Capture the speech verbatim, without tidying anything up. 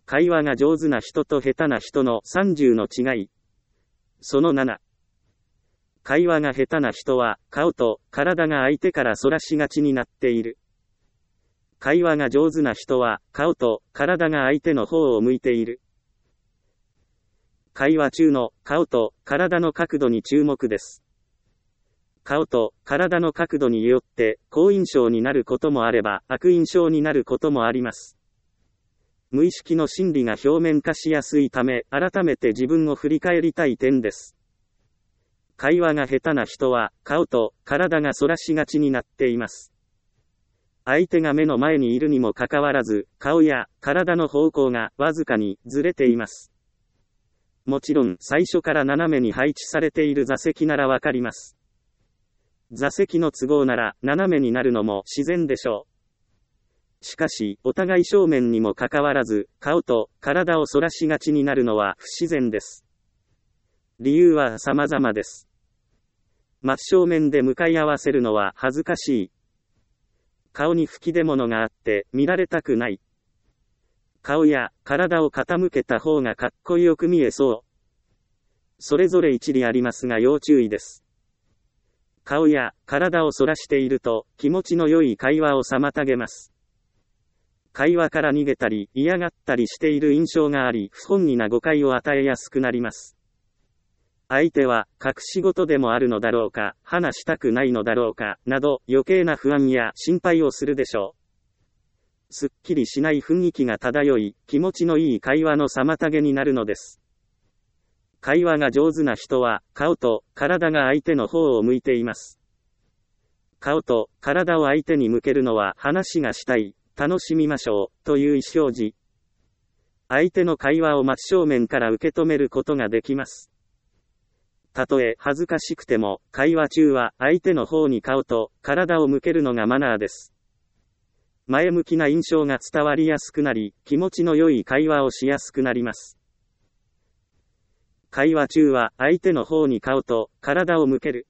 会話が上手な人と下手な人のさんじゅうの違い。そのなな。会話が下手な人は、顔と体が相手からそらしがちになっている。会話が上手な人は、顔と体が相手の方を向いている。会話中の顔と体の角度に注目です。顔と体の角度によって好印象になることもあれば悪印象になることもあります。無意識の心理が表面化しやすいため、改めて自分を振り返りたい点です。会話が下手な人は顔と体がそらしがちになっています。相手が目の前にいるにもかかわらず、顔や体の方向がわずかにずれています。もちろん最初から斜めに配置されている座席ならわかります。座席の都合なら斜めになるのも自然でしょう。しかし、お互い正面にもかかわらず、顔と体を反らしがちになるのは不自然です。理由は様々です。真正面で向かい合わせるのは恥ずかしい。顔に吹き出物があって見られたくない。顔や体を傾けた方がかっこよく見えそう。それぞれ一理ありますが要注意です。顔や体を反らしていると気持ちの良い会話を妨げます。会話から逃げたり嫌がったりしている印象があり、不本意な誤解を与えやすくなります。相手は隠し事でもあるのだろうか、話したくないのだろうか、など余計な不安や心配をするでしょう。すっきりしない雰囲気が漂い、気持ちのいい会話の妨げになるのです。会話が上手な人は、顔と体が相手の方を向いています。顔と体を相手に向けるのは話がしたい、楽しみましょう、という意思表示。相手の会話を真正面から受け止めることができます。たとえ恥ずかしくても、会話中は相手の方に顔と体を向けるのがマナーです。前向きな印象が伝わりやすくなり、気持ちの良い会話をしやすくなります。会話中は相手の方に顔と体を向ける。